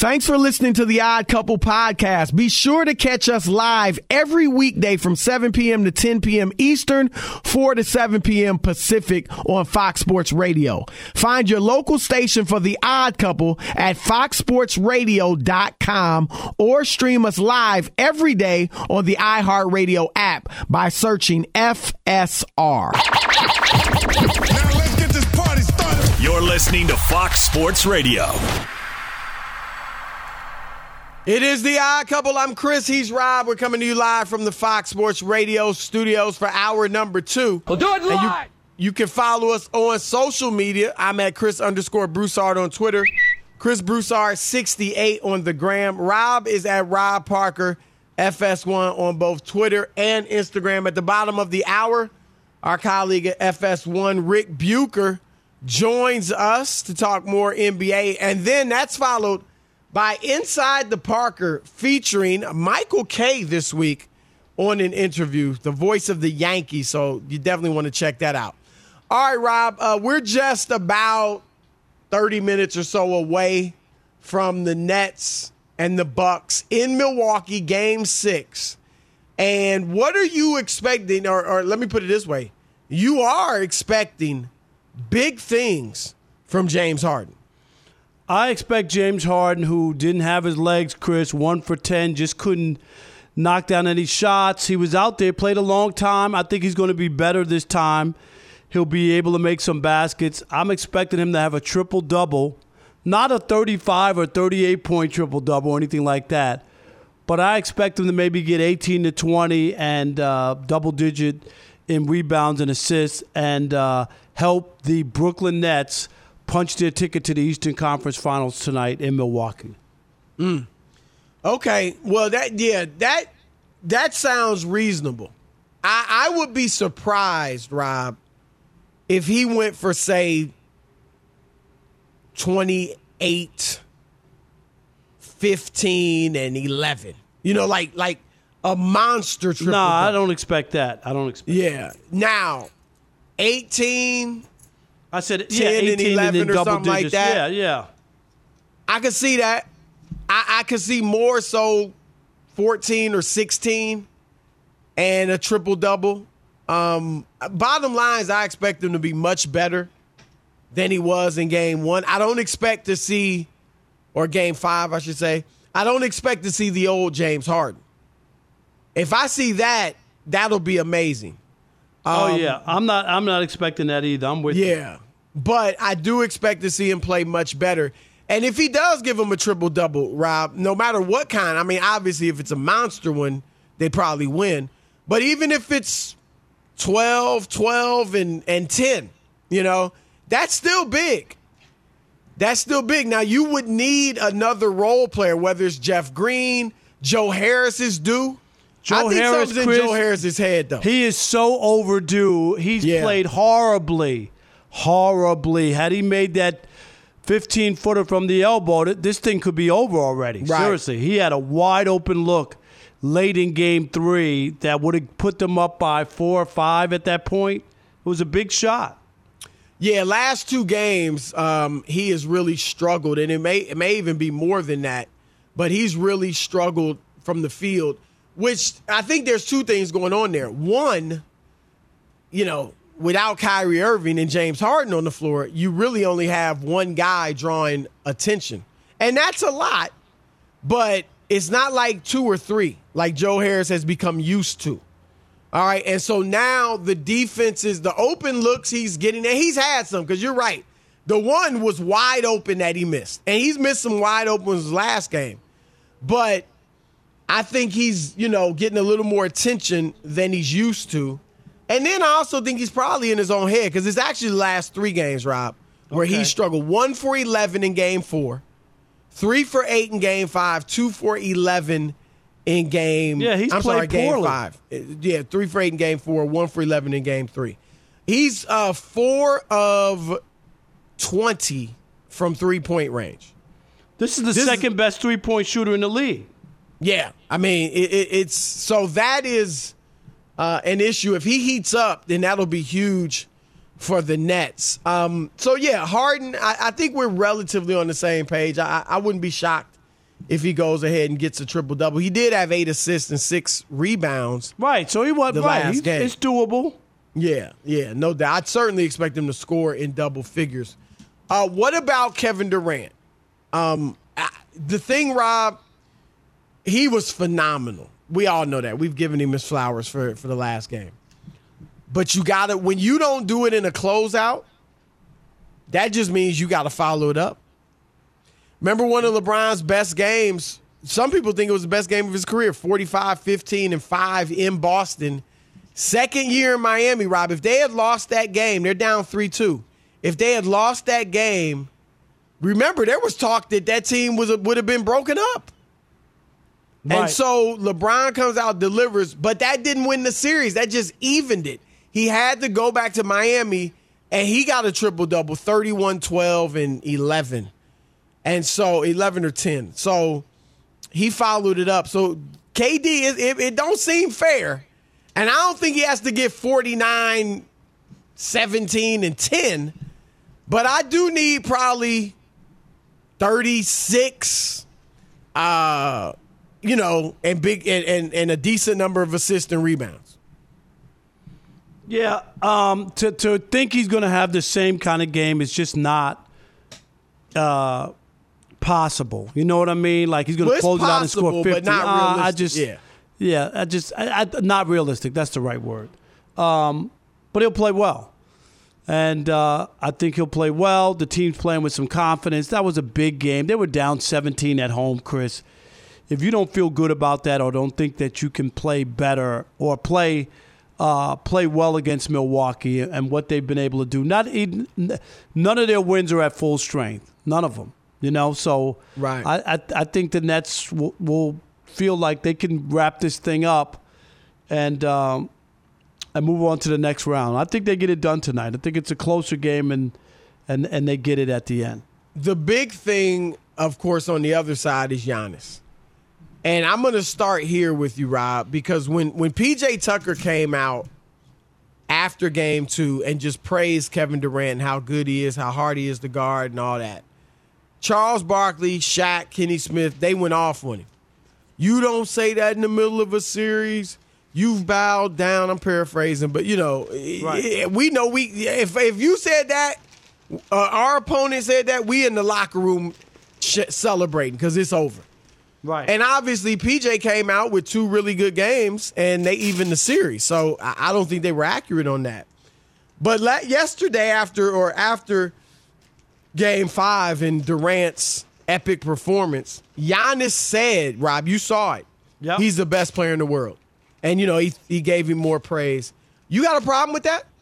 Thanks for listening to the Odd Couple podcast. Be sure to catch us live every weekday from 7 p.m. to 10 p.m. Eastern, 4 to 7 p.m. Pacific on Fox Sports Radio. Find your local station for the Odd Couple at foxsportsradio.com or stream us live every day on the iHeartRadio app by searching FSR. Now let's get this party started. You're listening to Fox Sports Radio. It is the Odd Couple. I'm Chris. He's Rob. We're coming to you live from the Fox Sports Radio studios for hour number 2. We'll do it live. You can follow us on social media. I'm at Chris_Broussard on Twitter. Chris Broussard 68 on the gram. Rob is at Rob Parker FS1 on both Twitter and Instagram. At the bottom of the hour, our colleague at FS1, Rick Bucher, joins us to talk more NBA. And then that's followed by Inside the Parker featuring Michael Kay this week on an interview, the voice of the Yankees. So you definitely want to check that out. All right, Rob, we're just about 30 minutes or so away from the Nets and the Bucks in Milwaukee, Game 6. And what are you expecting? Or let me put it this way. You are expecting big things from James Harden. I expect James Harden, who didn't have his legs, Chris, 1 for 10, just couldn't knock down any shots. He was out there, played a long time. I think he's going to be better this time. He'll be able to make some baskets. I'm expecting him to have a triple-double, not a 35 or 38-point triple-double or anything like that, but I expect him to maybe get 18 to 20 and double-digit in rebounds and assists and help the Brooklyn Nets punch their ticket to the Eastern Conference Finals tonight in Milwaukee. Okay, well, that sounds reasonable. I would be surprised, Rob, if he went for, say, 28, 15, and 11. You know, like a monster triple. No, I don't expect that. Yeah. Now, 18. I said 10 18 and 11 and or double something digits. like that. Yeah. I could see that. I could see more so 14 or 16 and a triple-double. Bottom line is I expect him to be much better than he was in Game 1. I don't expect to see, or Game 5, I should say, I don't expect to see the old James Harden. If I see that, that'll be amazing. Yeah. I'm not expecting that either. I'm with you. Yeah. But I do expect to see him play much better. And if he does give him a triple-double, Rob, no matter what kind, I mean, obviously if it's a monster one, they probably win. But even if it's 12, and 10, you know, that's still big. That's still big. Now, you would need another role player, whether it's Jeff Green, Joe Harris is due. I think something's in Joe Harris's head, though. He is so overdue. He's played horribly. Had he made that 15-footer from the elbow, this thing could be over already. Right. Seriously, he had a wide-open look late in Game 3 that would have put them up by 4 or 5 at that point. It was a big shot. Yeah, last 2 games, he has really struggled, and it may even be more than that, but he's really struggled from the field, which I think there's 2 things going on there. One, you know, without Kyrie Irving and James Harden on the floor, you really only have one guy drawing attention. And that's a lot, but it's not like 2 or 3 like Joe Harris has become used to. All right, and so now the defense is the open looks he's getting, and he's had some, because you're right. The one was wide open that he missed, and he's missed some wide opens last game. But I think he's, you know, getting a little more attention than he's used to. And then I also think he's probably in his own head, because it's actually the last 3 games, Rob, where he struggled. 1 for 11 in Game 4, 3 for 8 in Game 5, 2 for 11 in Game. Yeah, he's played Game poorly. 5. Yeah, 3 for 8 in Game 4, 1 for 11 in Game 3. He's 4 of 20 from 3-point range. This is the second best 3-point shooter in the league. Yeah, I mean, it's so that is an issue. If he heats up, then that'll be huge for the Nets. So, yeah, Harden, I think we're relatively on the same page. I wouldn't be shocked if he goes ahead and gets a triple-double. He did have 8 assists and 6 rebounds. Right, so he was last game. It's doable. Yeah, no doubt. I'd certainly expect him to score in double figures. What about Kevin Durant? The thing, Rob, he was phenomenal. We all know that. We've given him his flowers for the last game. But you got to, when you don't do it in a closeout, that just means you got to follow it up. Remember one of LeBron's best games? Some people think it was the best game of his career, 45, 15, and 5 in Boston. Second year in Miami, Rob. If they had lost that game, they're down 3-2. If they had lost that game, remember, there was talk that team would have been broken up. Right. And so LeBron comes out, delivers, but that didn't win the series. That just evened it. He had to go back to Miami, and he got a triple-double, 31, 12, and 11. And so 11 or 10. So he followed it up. So KD, it don't seem fair. And I don't think he has to get 49, 17, and 10. But I do need probably 36, and big and a decent number of assists and rebounds. Yeah, to think he's going to have the same kind of game is just not possible. You know what I mean? Like he's going to close it out and score 50. But not realistic. Not realistic. That's the right word. But he'll play well. And I think he'll play well. The team's playing with some confidence. That was a big game. They were down 17 at home, Chris. If you don't feel good about that or don't think that you can play better or play well against Milwaukee and what they've been able to do, none of their wins are at full strength. None of them. So right. I think the Nets will feel like they can wrap this thing up and move on to the next round. I think they get it done tonight. I think it's a closer game and they get it at the end. The big thing, of course, on the other side is Giannis. And I'm going to start here with you, Rob, because when P.J. Tucker came out after Game 2 and just praised Kevin Durant and how good he is, how hard he is to guard and all that, Charles Barkley, Shaq, Kenny Smith, they went off on him. You don't say that in the middle of a series. You've bowed down. I'm paraphrasing, but right. We know if you said that, our opponent said that, we in the locker room celebrating because it's over. Right. And obviously, PJ came out with 2 really good games, and they evened the series. So I don't think they were accurate on that. But yesterday, after Game 5 and Durant's epic performance, Giannis said, Rob, you saw it. Yep. He's the best player in the world. And, he gave him more praise. You got a problem with that?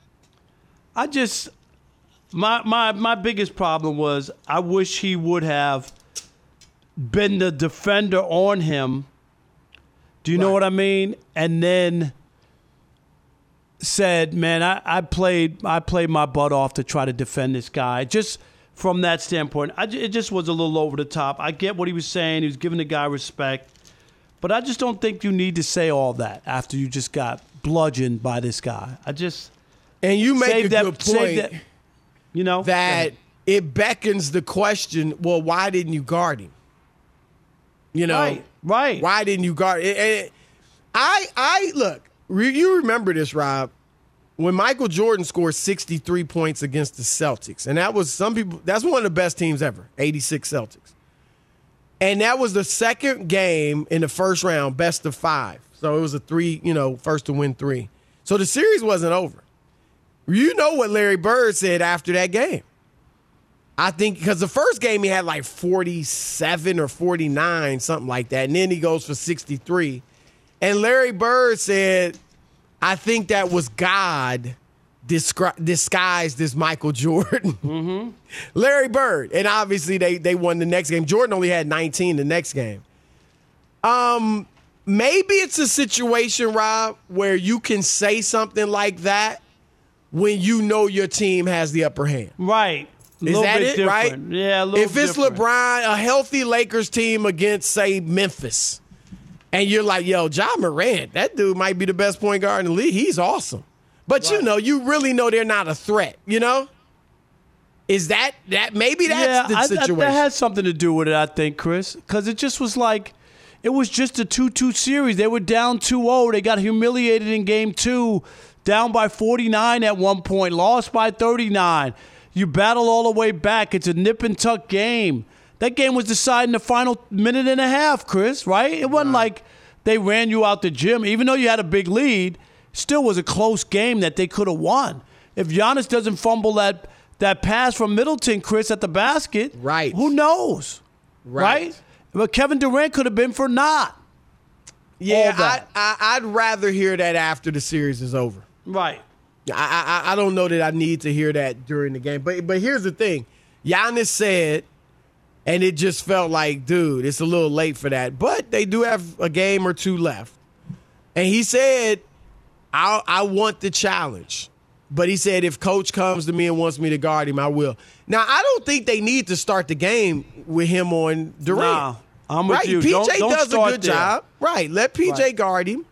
My biggest problem was I wish he would have been the defender on him. Do you know what I mean? And then said, man, I played my butt off to try to defend this guy. Just from that standpoint, it just was a little over the top. I get what he was saying. He was giving the guy respect. But I just don't think you need to say all that after you just got bludgeoned by this guy. And you make a good point that it beckons the question, well, why didn't you guard him? Right. Why didn't you guard him? Look, you remember this, Rob, when Michael Jordan scored 63 points against the Celtics, and that's one of the best teams ever, 86 Celtics. And that was the second game in the first round, best of 5. So it was a 3, first to win 3. So the series wasn't over. You know what Larry Bird said after that game. I think because the first game he had like 47 or 49, something like that. And then he goes for 63. And Larry Bird said, I think that was God disguised as Michael Jordan. Mm-hmm. Larry Bird. And obviously they won the next game. Jordan only had 19 the next game. Maybe it's a situation, Rob, where you can say something like that when you know your team has the upper hand. Right. Is that it, different. right? Yeah, a little If it's different. LeBron, a healthy Lakers team against, say, Memphis, and you're like, yo, Ja Morant, that dude might be the best point guard in the league. He's awesome. But, right. you really know they're not a threat, Is that maybe that's the situation? That has something to do with it, I think, Chris, because it just was like it was just a 2-2 series. They were down 2-0. They got humiliated in game 2, down by 49 at one point, lost by 39. You battle all the way back. It's a nip and tuck game. That game was decided in the final minute and a half, Chris, right? It wasn't like they ran you out the gym. Even though you had a big lead, still was a close game that they could have won. If Giannis doesn't fumble that pass from Middleton, Chris, at the basket, right? Who knows, right? But Kevin Durant could have been for not. Yeah, I'd rather hear that after the series is over. Right. I don't know that I need to hear that during the game. But here's the thing. Giannis said, and it just felt like, dude, it's a little late for that. But they do have a game or two left. And he said, I want the challenge. But he said, if coach comes to me and wants me to guard him, I will. Now, I don't think they need to start the game with him on Durant. Nah, I'm with you. PJ don't does a good there. job. Right. Let PJ guard him.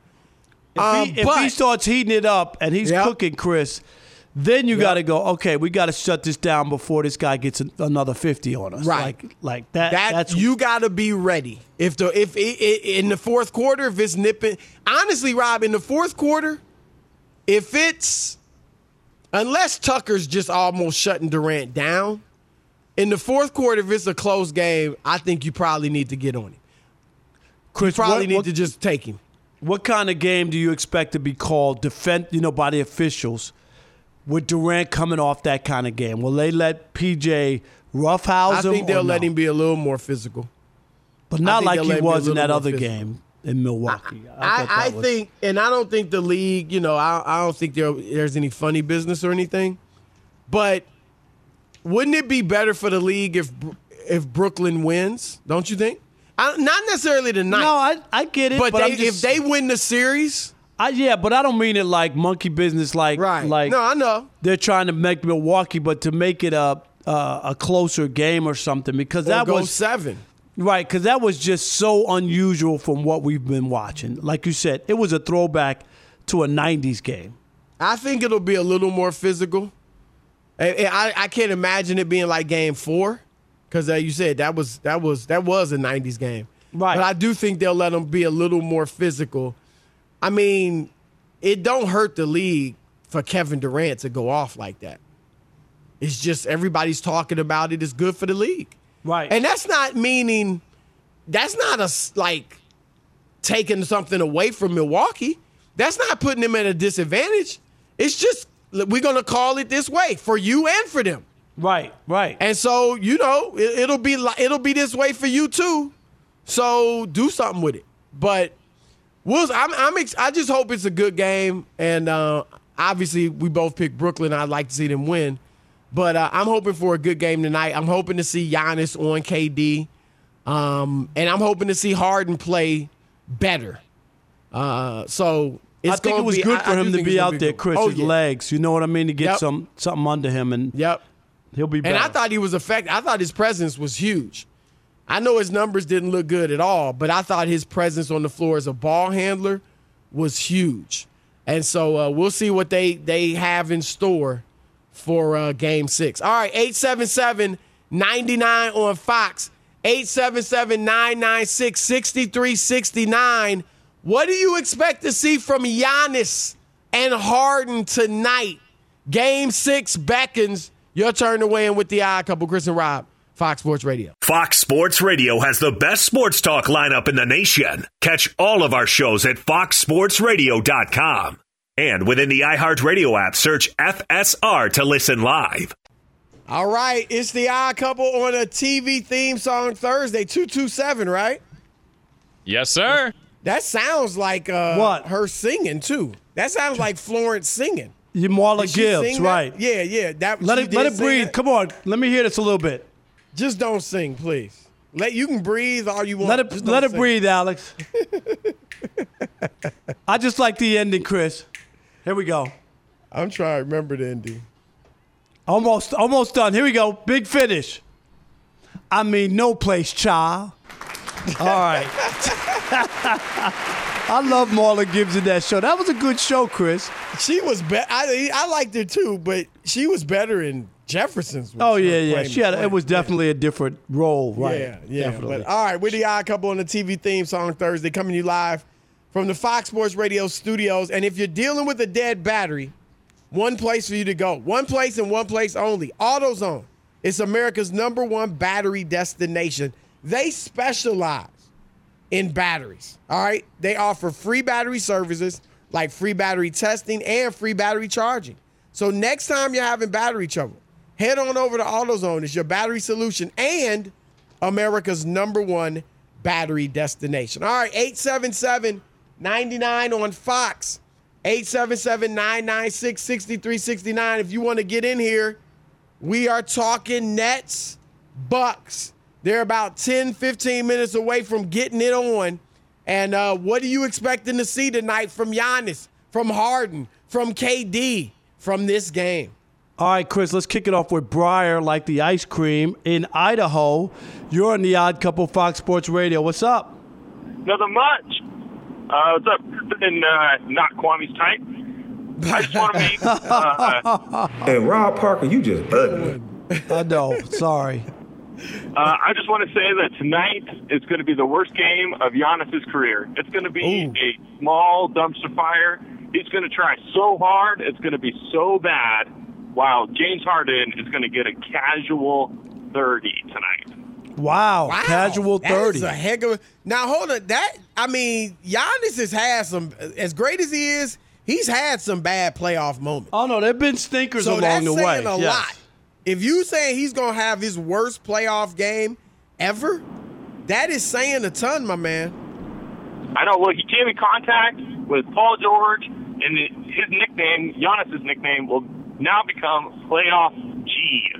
If he starts heating it up and he's cooking, Chris, then you got to go, okay, we got to shut this down before this guy gets another 50 on us. Right. Like that. That's you got to be ready. If in the fourth quarter, if it's nipping. Honestly, Rob, in the fourth quarter, if it's, unless Tucker's just almost shutting Durant down, in the fourth quarter, if it's a close game, I think you probably need to get on him. Chris, you probably need to just take him. What kind of game do you expect to be called by the officials with Durant coming off that kind of game? Will they let PJ roughhouse him? I think they'll let him be a little more physical. But not like he was in that other game in Milwaukee. I think, and I don't think the league, I don't think there's any funny business or anything. But wouldn't it be better for the league if Brooklyn wins? Don't you think? Not necessarily tonight. No, I get it. But if they win the series. But I don't mean it like monkey business. Like no, I know they're trying to make Milwaukee, but to make it a closer game or something because that was 7. Right, because that was just so unusual from what we've been watching. Like you said, it was a throwback to a 90s game. I think it'll be a little more physical. I can't imagine it being like Game 4. Because you said that was a 90s game. Right. But I do think they'll let them be a little more physical. I mean, it don't hurt the league for Kevin Durant to go off like that. It's just everybody's talking about it. It's good for the league. Right. And that's not taking something away from Milwaukee. That's not putting them at a disadvantage. It's just we're going to call it this way for you and for them. Right. And so, it'll be this way for you too. So do something with it. But I just hope it's a good game. And obviously, we both picked Brooklyn. I'd like to see them win. But I'm hoping for a good game tonight. I'm hoping to see Giannis on KD. And I'm hoping to see Harden play better. So I think it was good for him to be out there, Chris, his legs. You know what I mean? To get something under him. And he'll be better. And I thought he was effective. I thought his presence was huge. I know his numbers didn't look good at all, but I thought his presence on the floor as a ball handler was huge. And so we'll see what they have in store for Game 6. All right, 877-99 on Fox, 877-996-6369. What do you expect to see from Giannis and Harden tonight? Game 6 beckons. Your turn to weigh in with the Odd Couple, Chris and Rob, Fox Sports Radio. Fox Sports Radio has the best sports talk lineup in the nation. Catch all of our shows at foxsportsradio.com. And within the iHeartRadio app, search FSR to listen live. All right, it's the Odd Couple on a TV theme song Thursday, 227, right? Yes, sir. That sounds like what? Her singing, too. That sounds like Florence singing. Marla Gibbs, right. Yeah. Let it breathe. That. Come on. Let me hear this a little bit. Just don't sing, please. You can breathe all you want. Let it breathe, Alex. I just like the ending, Chris. Here we go. I'm trying to remember the ending. Almost done. Here we go. Big finish. I mean, no place, child. All right. I love Marla Gibbs in that show. That was a good show, Chris. She was better. I liked her too, but she was better in Jefferson's. Oh, yeah. It was definitely a different role, right? Yeah. Definitely. But, all right, we're the Odd Couple on the TV theme song Thursday, coming to you live from the Fox Sports Radio studios. And if you're dealing with a dead battery, one place for you to go. One place and one place only. AutoZone. It's America's #1 battery destination. They specialize in batteries, all right? They offer free battery services like free battery testing and free battery charging. So next time you're having battery trouble, head on over to AutoZone. It's your battery solution and America's #1 battery destination. All right, 877-99 on Fox. 877-996-6369. If you want to get in here, we are talking Nets, Bucks. They're about 10, 15 minutes away from getting it on. And what are you expecting to see tonight from Giannis, from Harden, from KD, from this game? All right, Chris, let's kick it off with Breyer, like the ice cream, in Idaho. You're on the Odd Couple, Fox Sports Radio. What's up? Nothing much. What's up? And not Kwame's type. I just want to make. Hey, Rob Parker, you just ugly. I know. Sorry. I just want to say that tonight is going to be the worst game of Giannis's career. It's going to be a small dumpster fire. He's going to try so hard. It's going to be so bad. While James Harden is going to get a casual 30 tonight. Wow. Casual 30. That is a heck of a. Now, hold on. Giannis has had some, as great as he is, he's had some bad playoff moments. Oh, no, there have been stinkers along the way. So that's saying a lot. If you saying he's going to have his worst playoff game ever, that is saying a ton, my man. I know. Well, he came in contact with Paul George, and his nickname, Giannis's nickname, will now become Playoff G.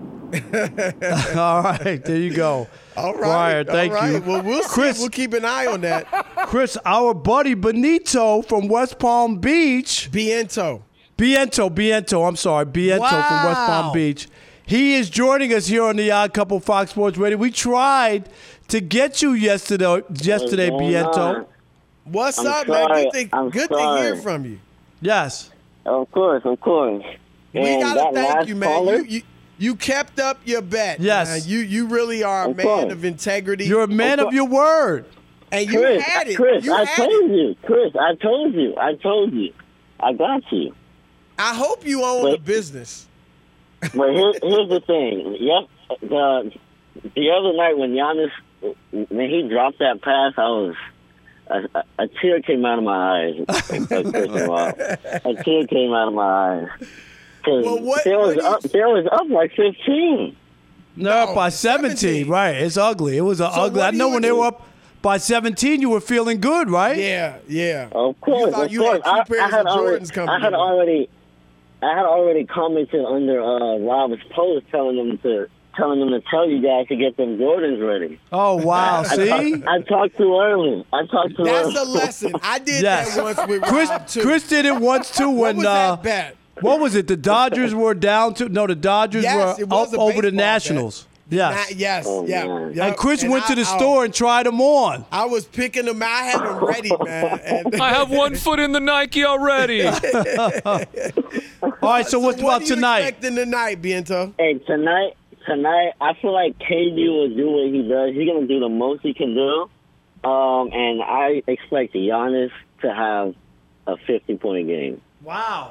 All right, there you go. All right. Brian, thank you. Well, we'll see. Chris, We'll keep an eye on that. Chris, our buddy Benito from West Palm Beach. Biento. I'm sorry. Biento from West Palm Beach. He is joining us here on the Odd Couple Fox Sports Radio. We tried to get you yesterday, Biento. What's I'm up, sorry. man? Good to hear from you. Yes. Of course. We gotta thank you, man. Caller, You kept up your bet. Yes. Man. You really are a man of integrity. You're a man of your word. And you Chris, had it. Chris, you I had told it. you. Chris, I told you. I got you. I hope you own a business. But here's the thing. Yep. The other night when Giannis, when he dropped that pass, a tear came out of my eyes. A tear came out of my eyes. Well, There was up like 15. No, up by 17. Right. It's ugly. It was ugly. I know when they were up by 17, you were feeling good, right? Yeah. Of course. Had two pairs of Jordans coming. I had already commented under Rob's post telling them to tell you guys to get them Jordans ready. Oh, wow. See? I talked too early. That's a lesson. I did that once with Rob, too. Chris did it once, too, What when was that bet? What was it? The Dodgers were down to the Dodgers Yes, were it was up a over the baseball Nationals. Yes. Yes. Oh, Yeah. man. Yep. And Chris went to the store and tried them on. I was picking them. I had them ready, man. And I have 1 foot in the Nike already. All right, so what's about tonight? What are you expecting tonight, Biento? Hey, tonight, I feel like KD will do what he does. He's going to do the most he can do. And I expect Giannis to have a 50-point game. Wow.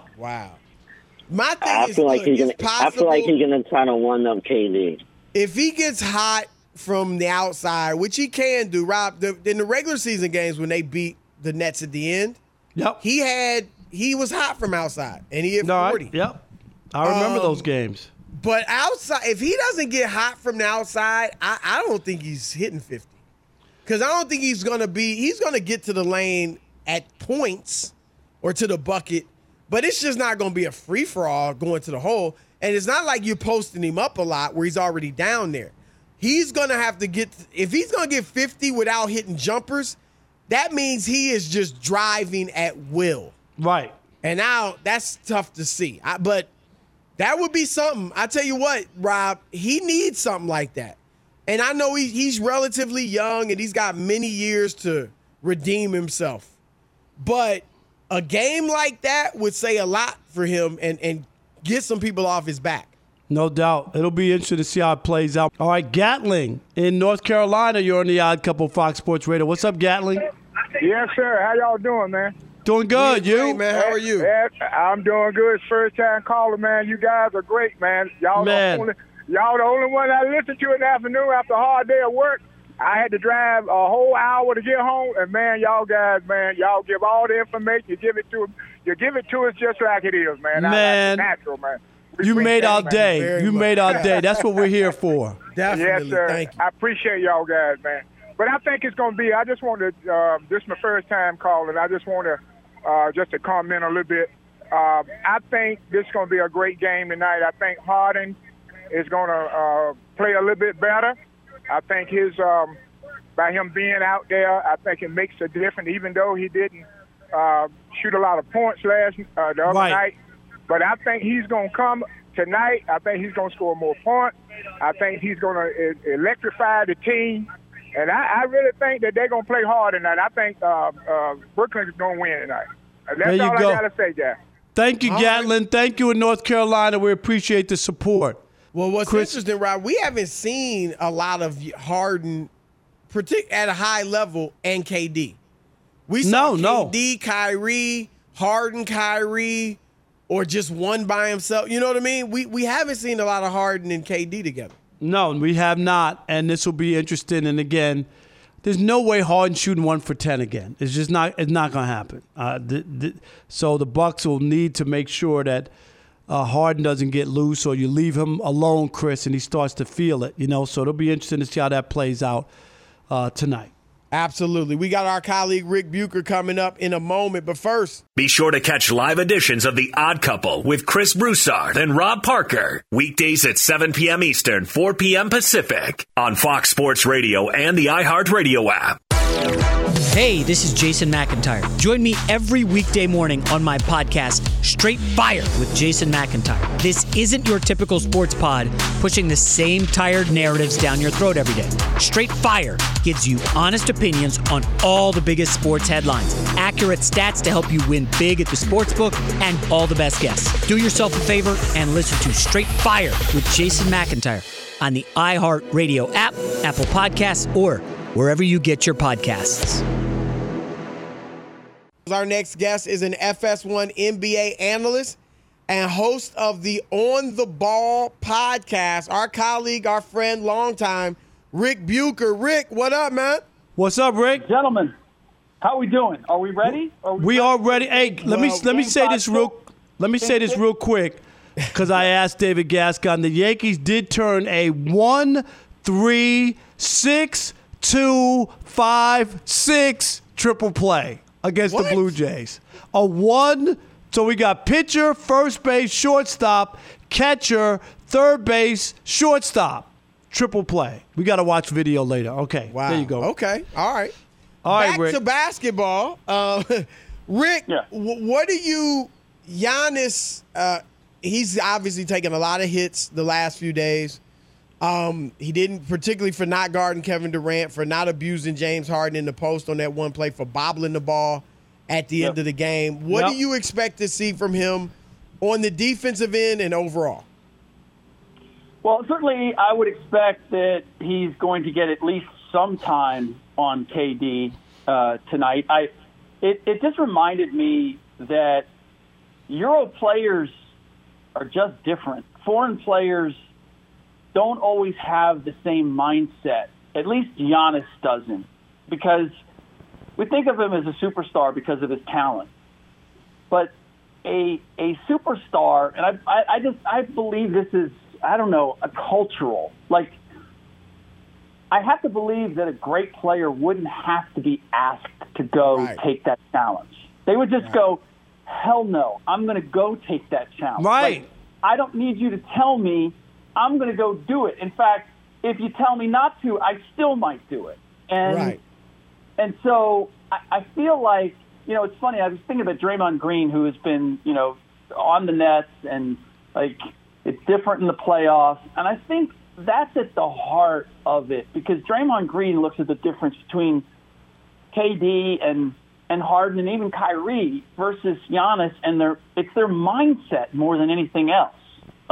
My thing I is, feel like he's possible. gonna try to one up KD. If he gets hot from the outside, which he can do, Rob, in the regular season games when they beat the Nets at the end, Yep. he was hot from outside, and he hit 40. Yep. I remember those games. But outside, if he doesn't get hot from the outside, I don't think he's hitting 50. Because I don't think he's going to get to the lane at points or to the bucket, but it's just not going to be a free-for-all going to the hole. And it's not like you're posting him up a lot where he's already down there. He's going to have to if he's going to get 50 without hitting jumpers, that means he is just driving at will. Right. And now that's tough to see. But that would be something. I tell you what, Rob, he needs something like that. And I know he's relatively young and he's got many years to redeem himself. But a game like that would say a lot for him and get some people off his back. No doubt. It'll be interesting to see how it plays out. All right, Gatling in North Carolina. You're on the Odd Couple Fox Sports Radio. What's up, Gatling? Yes, sir. How y'all doing, man? Doing good. You? Great, man. How are you? Yeah, I'm doing good. First time caller, man. You guys are great, man. Y'all the only one I listen to in the afternoon after a hard day of work. I had to drive a whole hour to get home, and man, y'all guys, man, y'all give all the information. You give it to us just like it is, man. Man, natural, man. You made our day. You made our day. That's what we're here for. Definitely. Yes, sir. Thank you. I appreciate y'all guys, man. But I think it's going to be. I just want to. This is my first time calling. I just want to just to comment a little bit. I think this is going to be a great game tonight. I think Harden is going to play a little bit better. I think by him being out there, I think it makes a difference. Even though he didn't shoot a lot of points the other night. But I think he's going to come tonight. I think he's going to score more points. I think he's going to electrify the team. And I really think that they're going to play hard tonight. I think Brooklyn is going to win tonight. That's all I got to say, guys. Thank you, Gatlin. Thank you in North Carolina. We appreciate the support. Well, what's interesting, Rob, we haven't seen a lot of Harden at a high level and KD. We saw KD, Kyrie, Harden, Kyrie, or just one by himself. You know what I mean? We haven't seen a lot of Harden and KD together. No, we have not, and this will be interesting. And again, there's no way Harden shooting 1 for 10 again. It's just not. It's not going to happen. So the Bucks will need to make sure that Harden doesn't get loose, or you leave him alone, Chris, and he starts to feel it. So it'll be interesting to see how that plays out tonight. Absolutely. We got our colleague Rick Bucher coming up in a moment. But first, be sure to catch live editions of The Odd Couple with Chris Broussard and Rob Parker. Weekdays at 7 p.m. Eastern, 4 p.m. Pacific on Fox Sports Radio and the iHeartRadio app. Hey, this is Jason McIntyre. Join me every weekday morning on my podcast, Straight Fire with Jason McIntyre. This isn't your typical sports pod pushing the same tired narratives down your throat every day. Straight Fire gives you honest opinions on all the biggest sports headlines, accurate stats to help you win big at the sportsbook, and all the best guests. Do yourself a favor and listen to Straight Fire with Jason McIntyre on the iHeartRadio app, Apple Podcasts, or wherever you get your podcasts. Our next guest is an FS1 NBA analyst and host of the On the Ball podcast. Our colleague, our friend, longtime, Rick Bucher. Rick, what up, man? What's up, Rick? Gentlemen, how we doing? Are we ready? We are ready. Hey, let me say this real quick, because I asked David Gascon. The Yankees did turn a 1-3-6-2-5-6 triple play against the Blue Jays. A 1, so we got pitcher, first base, shortstop, catcher, third base, shortstop. Triple play. We got to watch video later. Okay, wow. There you go. Okay, all right. Back to basketball. Rick, what do you – Giannis, he's obviously taken a lot of hits the last few days. He didn't, particularly for not guarding Kevin Durant, for not abusing James Harden in the post on that one play, for bobbling the ball at the end of the game. What do you expect to see from him on the defensive end and overall? Well, certainly I would expect that he's going to get at least some time on KD tonight. It just reminded me that Euro players are just different. Foreign players don't always have the same mindset. At least Giannis doesn't, because we think of him as a superstar because of his talent. But a superstar, and I believe this is, I don't know, a cultural. Like, I have to believe that a great player wouldn't have to be asked to go take that challenge. They would just go, hell no, I'm going to go take that challenge. Right. Like, I don't need you to tell me. I'm going to go do it. In fact, if you tell me not to, I still might do it. And so I feel like, it's funny. I was thinking about Draymond Green, who has been, on the Nets, and like it's different in the playoffs. And I think that's at the heart of it, because Draymond Green looks at the difference between KD and Harden and even Kyrie versus Giannis, and it's their mindset more than anything else. Like,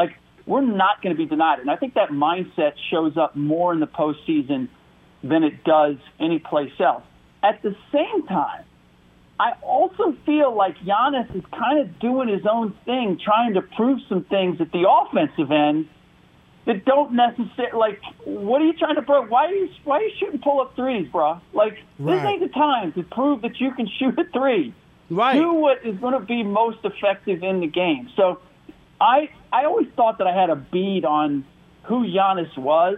we're not going to be denied it. And I think that mindset shows up more in the postseason than it does anyplace else. At the same time, I also feel like Giannis is kind of doing his own thing, trying to prove some things at the offensive end that don't necessarily, like, what are you trying to prove? Why are you shooting pull-up threes, bro? Like, This ain't the time to prove that you can shoot a three. Right. Do what is going to be most effective in the game. So I always thought that I had a bead on who Giannis was,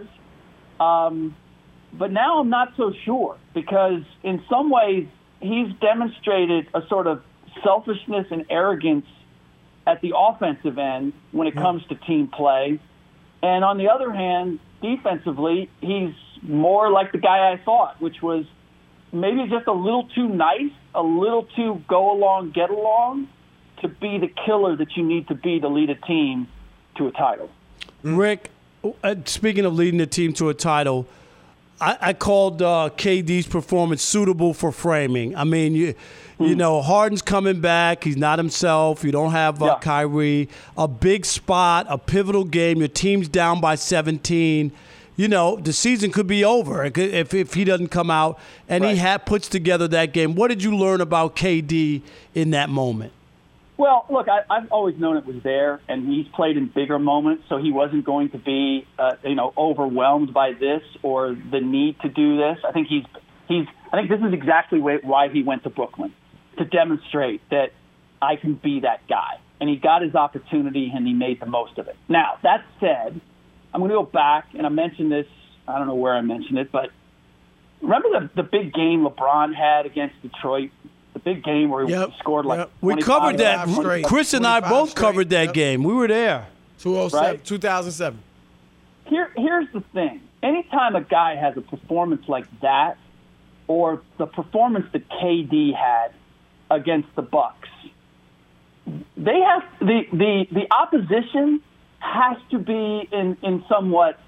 but now I'm not so sure, because in some ways he's demonstrated a sort of selfishness and arrogance at the offensive end when it comes to team play. And on the other hand, defensively, he's more like the guy I thought, which was maybe just a little too nice, a little too go along, get along to be the killer that you need to be to lead a team to a title. Rick, speaking of leading the team to a title, I called KD's performance suitable for framing. I mean, you know, Harden's coming back. He's not himself. You don't have Kyrie. A big spot, a pivotal game. Your team's down by 17. You know, the season could be over if he doesn't come out. And he puts together that game. What did you learn about KD in that moment? Well, look, I've always known it was there, and he's played in bigger moments, so he wasn't going to be, overwhelmed by this or the need to do this. I think I think this is exactly why he went to Brooklyn, to demonstrate that I can be that guy. And he got his opportunity, and he made the most of it. Now, that said, I'm going to go back, and I mentioned this. I don't know where I mentioned it, but remember the big game LeBron had against Detroit? The big game where he scored like 25. We covered that. Chris and I both covered that game. We were there. 2007. Here's the thing. Anytime a guy has a performance like that, or the performance that KD had against the Bucks, they have the opposition has to be in somewhat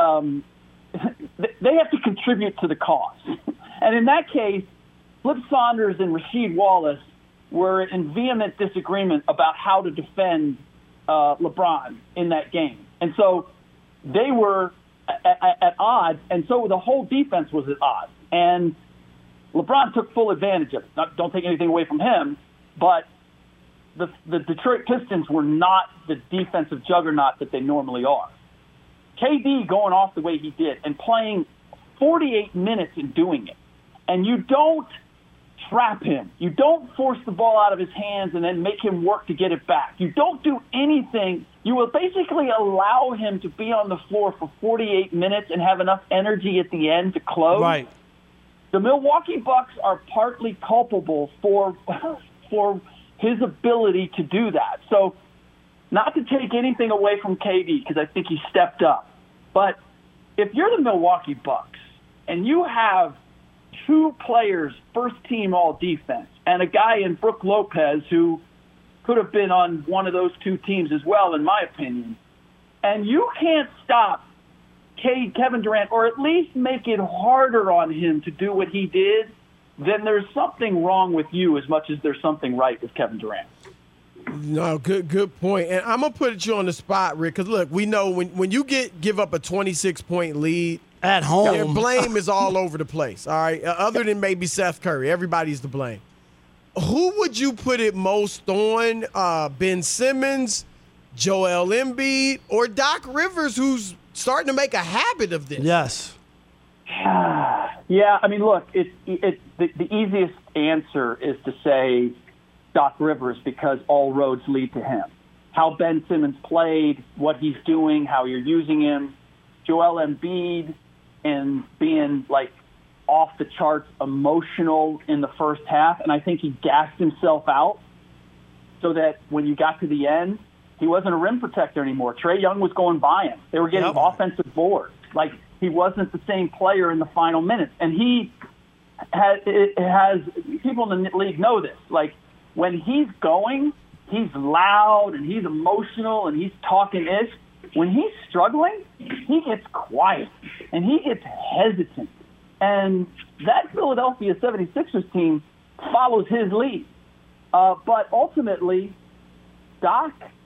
they have to contribute to the cause. And in that case, Flip Saunders and Rasheed Wallace were in vehement disagreement about how to defend LeBron in that game. And so they were at odds, and so the whole defense was at odds. And LeBron took full advantage of it. Don't take anything away from him, but the Detroit Pistons were not the defensive juggernaut that they normally are. KD going off the way he did and playing 48 minutes and doing it, and you don't trap him. You don't force the ball out of his hands and then make him work to get it back. You don't do anything. You will basically allow him to be on the floor for 48 minutes and have enough energy at the end to close. Right. The Milwaukee Bucks are partly culpable for his ability to do that. So not to take anything away from KD, because I think he stepped up, but if you're the Milwaukee Bucks and you have two players, first team all defense, and a guy in Brook Lopez who could have been on one of those two teams as well, in my opinion, and you can't stop Kevin Durant, or at least make it harder on him to do what he did, then there's something wrong with you as much as there's something right with Kevin Durant. No, good point. And I'm going to put you on the spot, Rick, because, look, we know when you give up a 26-point lead at home, their blame is all over the place, all right? Other than maybe Seth Curry. Everybody's to blame. Who would you put it most on, Ben Simmons, Joel Embiid, or Doc Rivers, who's starting to make a habit of this? Yes. Yeah, I mean, look, the easiest answer is to say Doc Rivers, because all roads lead to him. How Ben Simmons played, what he's doing, how you're using him. Joel Embiid and being, like, off the charts emotional in the first half, and I think he gassed himself out so that when you got to the end, he wasn't a rim protector anymore. Trae Young was going by him. They were getting offensive boards. Like, he wasn't the same player in the final minutes. And he has people in the league know this. Like, when he's going, he's loud and he's emotional and he's talking ish. When he's struggling, he gets quiet and he gets hesitant. And that Philadelphia 76ers team follows his lead. But ultimately, Doc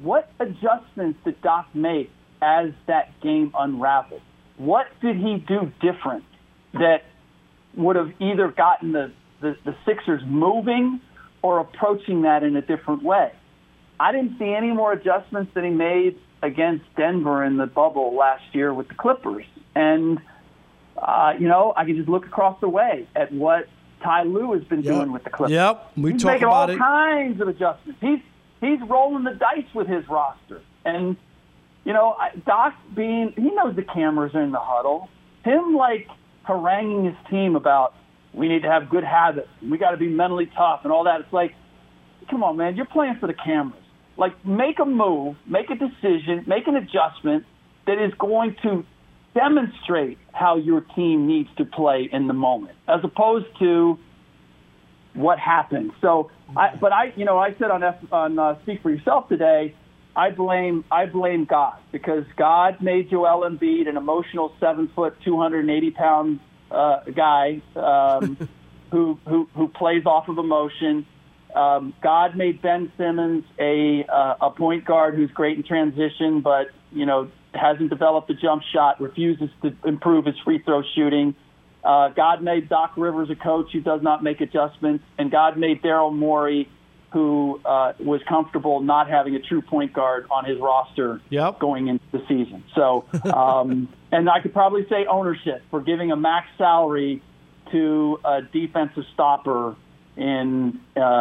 what adjustments did Doc make as that game unraveled? What did he do different that would have either gotten the Sixers moving or approaching that in a different way? I didn't see any more adjustments than he made against Denver in the bubble last year with the Clippers. And, I can just look across the way at what Ty Lue has been doing with the Clippers. Yep, He's making all kinds of adjustments. He's rolling the dice with his roster. And, Doc he knows the cameras are in the huddle. Him, haranguing his team about we need to have good habits, we got to be mentally tough and all that. It's like, come on, man, you're playing for the cameras. Make a move, make a decision, make an adjustment that is going to demonstrate how your team needs to play in the moment, as opposed to what happened. So, I said on Speak for Yourself today, I blame God, because God made Joel Embiid an emotional 7-foot, 280-pound guy who plays off of emotion. God made Ben Simmons a point guard who's great in transition, but hasn't developed a jump shot, refuses to improve his free throw shooting. God made Doc Rivers a coach who does not make adjustments, and God made Daryl Morey, who was comfortable not having a true point guard on his roster going into the season. So, and I could probably say ownership for giving a max salary to a defensive stopper in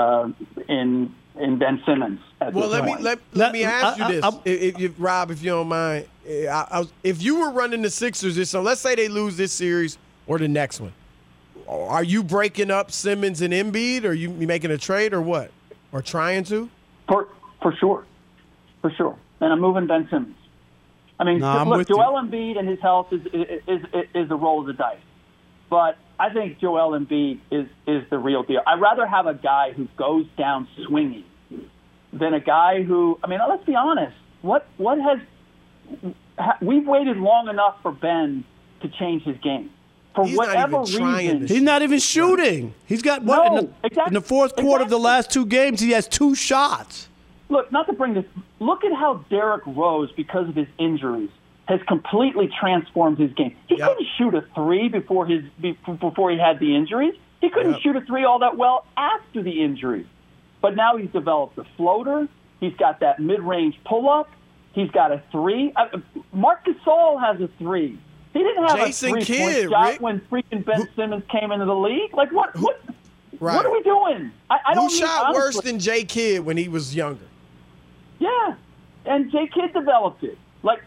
Ben Simmons. Let me ask you this, Rob, if you don't mind. If you were running the Sixers so let's say they lose this series or the next one, are you breaking up Simmons and Embiid? Or are you making a trade or what? Or trying to? For sure. And I'm moving Ben Simmons. I mean, look, Joel Embiid and his health is the roll of the dice. But I think Joel Embiid is the real deal. I'd rather have a guy who goes down swinging than a guy who, let's be honest. We've waited long enough for Ben to change his game. For whatever reason. He's not even shooting. He's got in the fourth quarter of the last two games, he has 2 shots. Look, not to bring this, look at how Derrick Rose, because of his injuries, has completely transformed his game. He couldn't shoot a 3 before he had the injuries. He couldn't shoot a 3 all that well after the injuries. But now he's developed a floater. He's got that mid-range pull-up. He's got a 3. Marc Gasol has a 3. He didn't have Jason a 3-point Kidd, shot when freaking Ben Simmons came into the league. What are we doing? Who shot worse than Jay Kidd when he was younger? Yeah, and Jay Kidd developed it.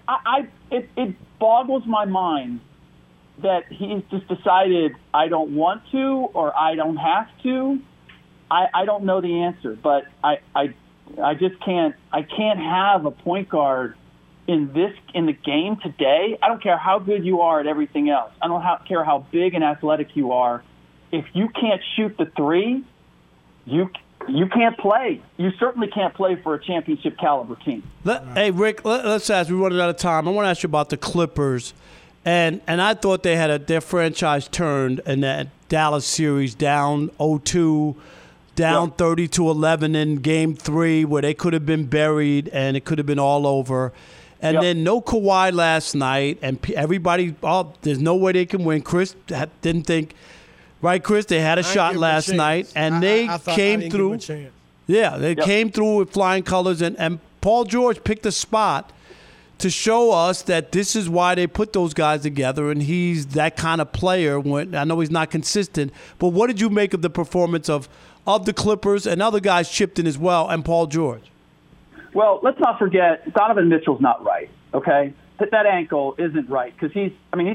It boggles my mind that he's just decided I don't want to or I don't have to. I don't know the answer, but I just can't. I can't have a point guard in the game today. I don't care how good you are at everything else. I don't care how big and athletic you are. If you can't shoot the 3, you can't play. You certainly can't play for a championship caliber team. Hey, Rick, let's ask. We're running out of time. I want to ask you about the Clippers. And I thought they had their franchise turned in that Dallas series, down 0-2, down 30-11 in Game 3, where they could have been buried and it could have been all over. And then no Kawhi last night, and everybody, there's no way they can win. Chris didn't think, right, Chris? They had a shot last night, and they came through. Yeah, they came through with flying colors, and Paul George picked a spot to show us that this is why they put those guys together, and he's that kind of player. I know he's not consistent, but what did you make of the performance of the Clippers, and other guys chipped in as well, and Paul George? Well, let's not forget, Donovan Mitchell's not right, okay? That ankle isn't right, because he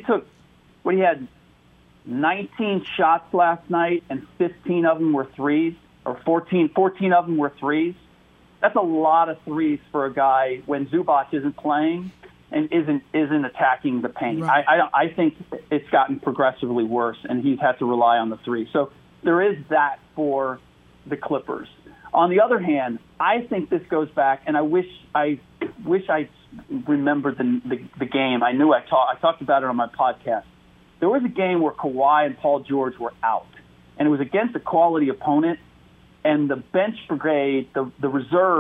had 19 shots last night, and 15 of them were threes, or 14 of them were threes. That's a lot of threes for a guy when Zubac isn't playing and isn't attacking the paint. Right. I think it's gotten progressively worse, and he's had to rely on the 3. So there is that for the Clippers. On the other hand, I think this goes back, and I wish I remembered the game. I knew I talked about it on my podcast. There was a game where Kawhi and Paul George were out, and it was against a quality opponent, and the bench brigade, the reserves,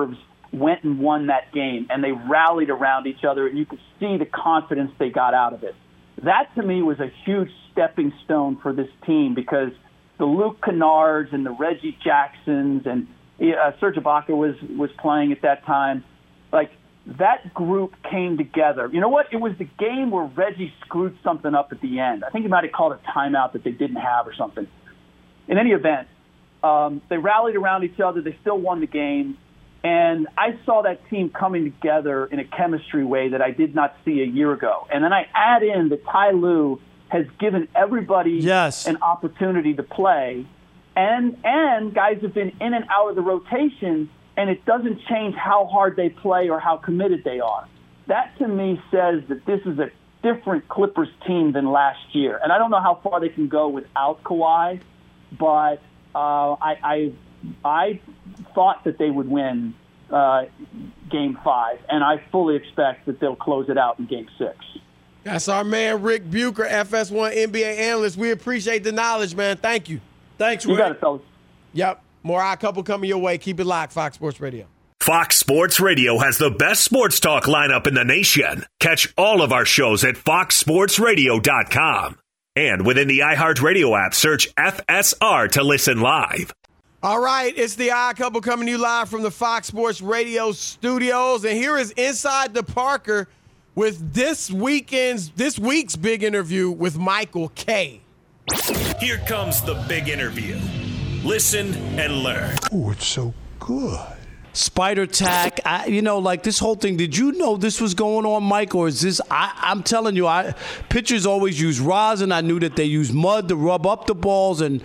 went and won that game, and they rallied around each other, and you could see the confidence they got out of it. That, to me, was a huge stepping stone for this team because the Luke Kennards and the Reggie Jacksons and Serge Ibaka was playing at that time. Like, that group came together. You know what? It was the game where Reggie screwed something up at the end. I think he might have called a timeout that they didn't have or something. In any event, they rallied around each other. They still won the game. And I saw that team coming together in a chemistry way that I did not see a year ago. And then I add in that Ty Lue has given everybody an opportunity to play. And guys have been in and out of the rotation, and it doesn't change how hard they play or how committed they are. That, to me, says that this is a different Clippers team than last year. And I don't know how far they can go without Kawhi, but I thought that they would win Game 5, and I fully expect that they'll close it out in Game 6. That's our man, Rick Bucher, FS1 NBA analyst. We appreciate the knowledge, man. Thank you. Thanks, Rick. You got it, fellas. Yep. More Odd Couple coming your way. Keep it locked, Fox Sports Radio. Fox Sports Radio has the best sports talk lineup in the nation. Catch all of our shows at foxsportsradio.com. And within the iHeartRadio app, search FSR to listen live. All right, it's the Odd Couple coming to you live from the Fox Sports Radio studios. And here is Inside the Parker with this week's big interview with Michael Kay. Here comes the big interview. Listen and learn. Oh, it's so good. Spider tack, like this whole thing. Did you know this was going on, Mike, or is this? I'm telling you, pitchers always use rosin. I knew that they use mud to rub up the balls and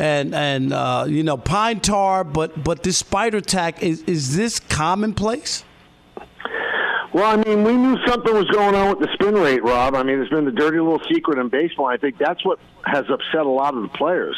pine tar. But this spider tack is this commonplace? Well, I mean, we knew something was going on with the spin rate, Rob. I mean, it's been the dirty little secret in baseball. I think that's what has upset a lot of the players.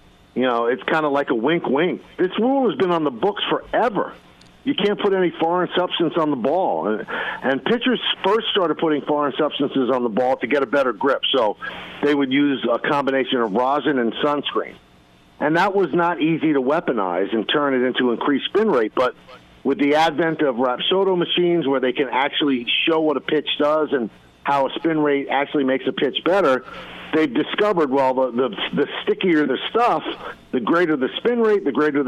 It's kind of like a wink-wink. This rule has been on the books forever. You can't put any foreign substance on the ball. And pitchers first started putting foreign substances on the ball to get a better grip. So they would use a combination of rosin and sunscreen. And that was not easy to weaponize and turn it into increased spin rate. But with the advent of Rapsodo machines where they can actually show what a pitch does and how a spin rate actually makes a pitch better, they've discovered, well, the stickier the stuff, the greater the spin rate,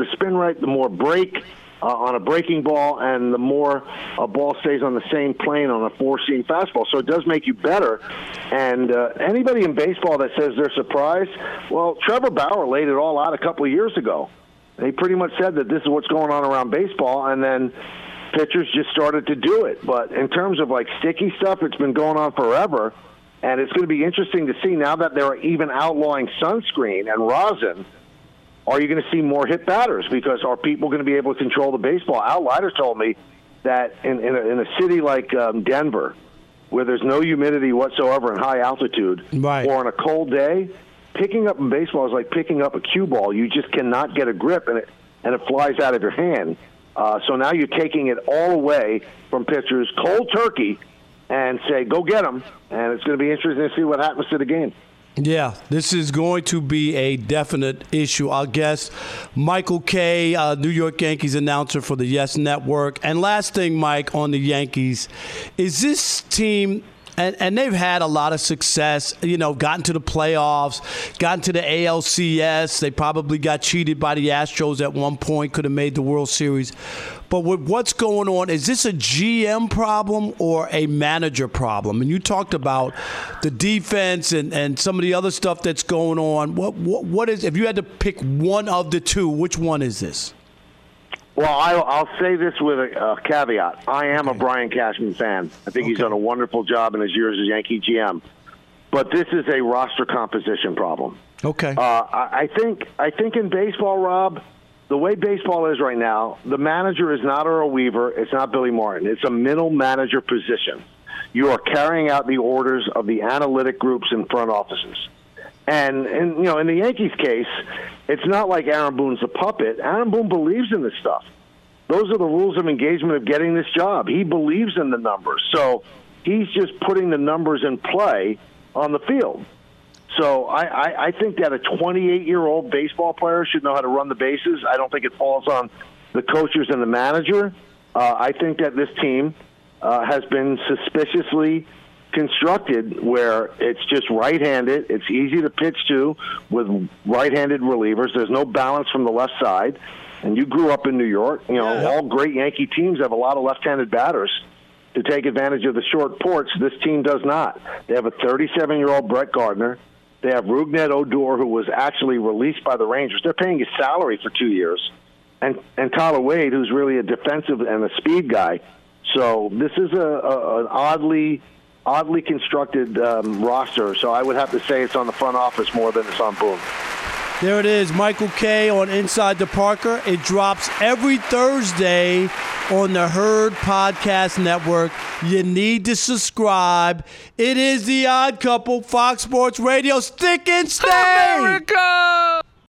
the more break on a breaking ball, and the more a ball stays on the same plane on a four-seam fastball. So it does make you better. And anybody in baseball that says they're surprised, well, Trevor Bauer laid it all out a couple of years ago. He pretty much said that this is what's going on around baseball, and then pitchers just started to do it. But in terms of, like, sticky stuff, it's been going on forever. And it's going to be interesting to see now that they're even outlawing sunscreen and rosin. Are you going to see more hit batters? Because are people going to be able to control the baseball? Al Leiter told me that in a city like Denver, where there's no humidity whatsoever and high altitude, or on a cold day, picking up in baseball is like picking up a cue ball. You just cannot get a grip, and it flies out of your hand. So now you're taking it all away from pitchers, cold turkey, and say, go get them. And it's going to be interesting to see what happens to the game. Yeah, this is going to be a definite issue. Our guest, Michael Kay, New York Yankees announcer for the Yes Network. And last thing, Mike, on the Yankees, is this team, and they've had a lot of success, gotten to the playoffs, gotten to the ALCS. They probably got cheated by the Astros at one point, could have made the World Series. But with what's going on, is this a GM problem or a manager problem? And you talked about the defense and some of the other stuff that's going on. What is, if you had to pick one of the two, which one is this? Well, I'll say this with a caveat. I am a Brian Cashman fan. I think he's done a wonderful job in his years as Yankee GM. But this is a roster composition problem. Okay. I think in baseball, Rob, the way baseball is right now, the manager is not Earl Weaver. It's not Billy Martin. It's a middle manager position. You are carrying out the orders of the analytic groups in front offices. And in the Yankees' case, it's not like Aaron Boone's a puppet. Aaron Boone believes in this stuff. Those are the rules of engagement of getting this job. He believes in the numbers. So he's just putting the numbers in play on the field. So I think that a 28-year-old baseball player should know how to run the bases. I don't think it falls on the coaches and the manager. I think that this team has been suspiciously constructed where it's just right-handed. It's easy to pitch to with right-handed relievers. There's no balance from the left side. And you grew up in New York. All great Yankee teams have a lot of left-handed batters to take advantage of the short porch. This team does not. They have a 37-year-old Brett Gardner. They have Rougned Odor, who was actually released by the Rangers. They're paying his salary for 2 years. And Tyler Wade, who's really a defensive and a speed guy. So this is an oddly constructed roster. So I would have to say it's on the front office more than it's on Boone. There it is, Michael Kay on Inside the Parker. It drops every Thursday on the Herd Podcast Network. You need to subscribe. It is The Odd Couple, Fox Sports Radio. Stick and stay! America!